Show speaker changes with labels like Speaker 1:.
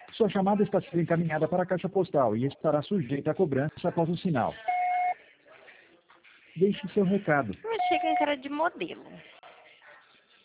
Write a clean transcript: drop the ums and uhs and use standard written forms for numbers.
Speaker 1: Sua chamada está sendo encaminhada para a caixa postal e estará sujeita a cobrança após o sinal. Deixe seu recado.
Speaker 2: Eu achei com cara de modelo.